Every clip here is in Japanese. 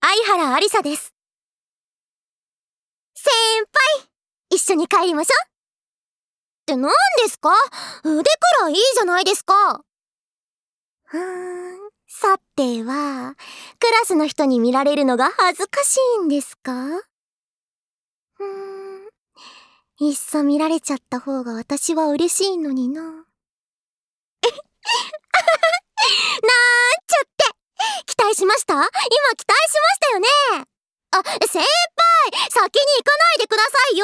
相原ありさです。先輩、一緒に帰りましょ。って何ですか？腕くらいいいじゃないですか。さては、クラスの人に見られるのが恥ずかしいんですか？いっそ見られちゃった方が私は嬉しいのにな。なんちゃって、期待しました？今期待しましたよね。先輩、先に行かないでくださいよ。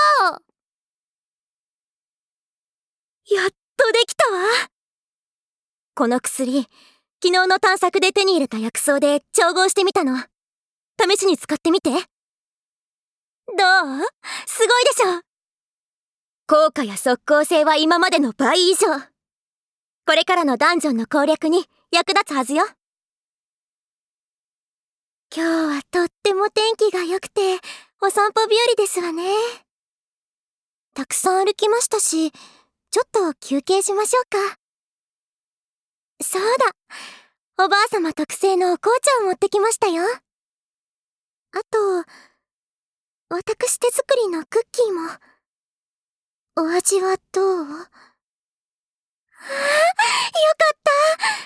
やっとできたわ。この薬、昨日の探索で手に入れた薬草で調合してみたの。試しに使ってみて。どう？すごいでしょ。効果や即効性は今までの倍以上。これからのダンジョンの攻略に役立つはずよ。今日はとっても天気が良くてお散歩日和ですわね。たくさん歩きましたし、ちょっと休憩しましょうか。そうだ、おばあさま特製のお紅茶を持ってきましたよ。あと、私手作りのクッキーも。お味はどう？よかった。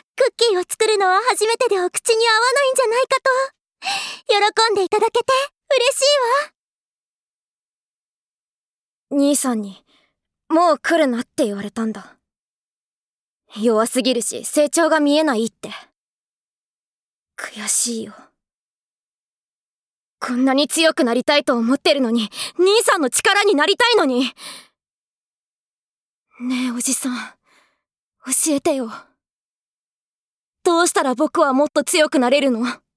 クッキーを作るのは初めてでお口に合わないんじゃないかと。喜んでいただけて嬉しいわ。兄さんにもう来るなって言われたんだ。弱すぎるし成長が見えないって。悔しいよ。こんなに強くなりたいと思ってるのに、兄さんの力になりたいのに。ねえおじさん、教えてよ。どうしたら僕はもっと強くなれるの？